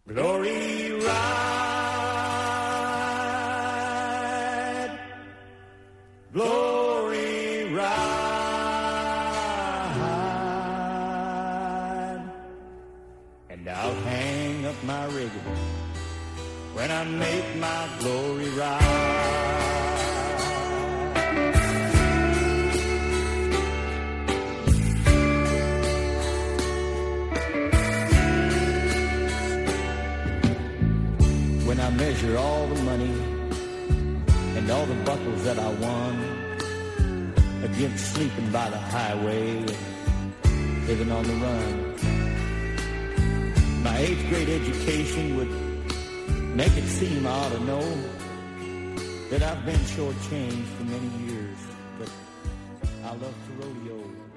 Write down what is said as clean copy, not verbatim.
Glory ride, glory ride, and I'll hang up my rigging when I make my glory ride. When I measure all the money and all the buckles that I won against sleeping by the highway and living on the run, my 8th grade education would make it seem I ought to know that I've been shortchanged for many years, but I love to rodeo.